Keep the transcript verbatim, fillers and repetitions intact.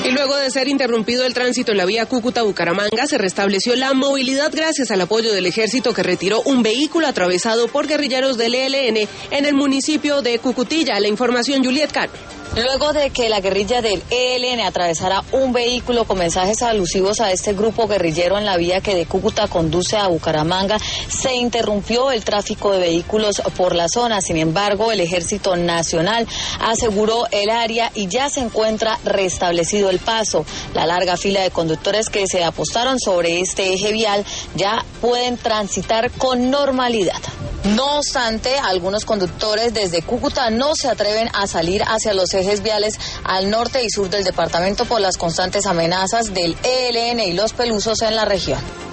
Y luego de ser interrumpido el tránsito en la vía Cúcuta-Bucaramanga, se restableció la movilidad gracias al apoyo del ejército que retiró un vehículo atravesado por guerrilleros del E L N en el municipio de Cucutilla. La información, Juliet Cano. Luego de que la guerrilla del E L N atravesara un vehículo con mensajes alusivos a este grupo guerrillero en la vía que de Cúcuta conduce a Bucaramanga, se interrumpió el tráfico de vehículos por la zona. Sin embargo, el Ejército Nacional aseguró el área y ya se encuentra restablecido el paso. La larga fila de conductores que se apostaron sobre este eje vial ya pueden transitar con normalidad. No obstante, algunos conductores desde Cúcuta no se atreven a salir hacia los ejes viales al norte y sur del departamento por las constantes amenazas del E L N y los pelusos en la región.